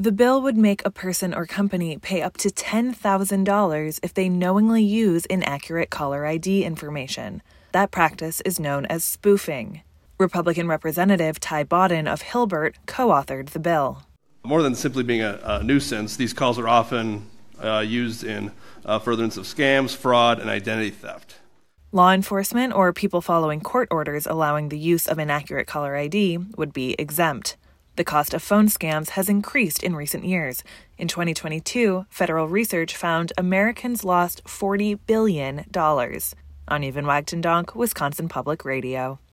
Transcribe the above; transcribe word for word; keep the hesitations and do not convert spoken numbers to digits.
The bill would make a person or company pay up to ten thousand dollars if they knowingly use inaccurate caller I D information. That practice is known as spoofing. Republican Representative Ty Bodden of Hilbert co-authored the bill. More than simply being a, a nuisance, these calls are often uh, used in uh, furtherance of scams, fraud, and identity theft. Law enforcement or people following court orders allowing the use of inaccurate caller I D would be exempt. The cost of phone scams has increased in recent years. In twenty twenty-two, federal research found Americans lost forty billion dollars. On Even Wagton Donk, Wisconsin Public Radio.